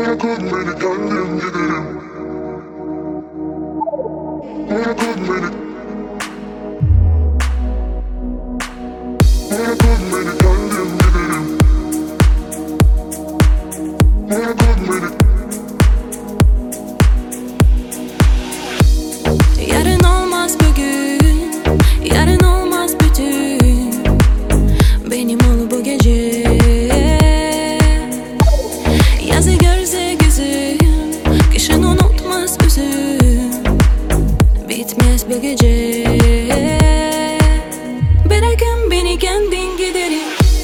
Bırakın beni kendim giderim. Bırakın beni. Bırakın beni kendim giderim. Bırakın beni. Yarın olmaz bugün, yarın olmaz bütün. Benim ol bu gece. Yazı görse gözüm, kışın unutmaz üzüm. Bitmez bu gece. Bırakın beni kendin giderim.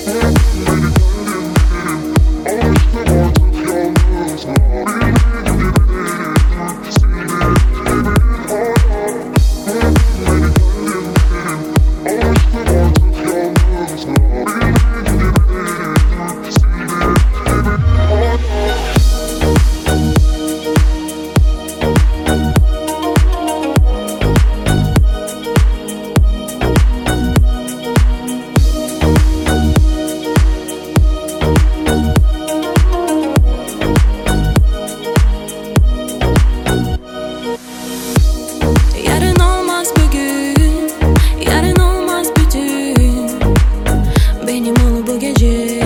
Yarın olmaz bugün, yarın olmaz bütün. Benim ol bu gece.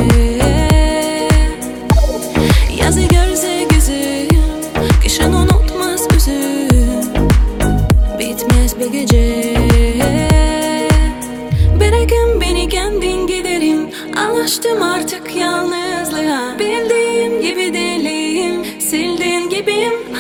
Yazı görse gözüm, kışın unutmaz üzüm. Bitmez bu gece. Bırakın beni kendin giderim. Alıştım artık yalnızlığa. Bildiğim gibi deliyim, sildiğin gibiyim.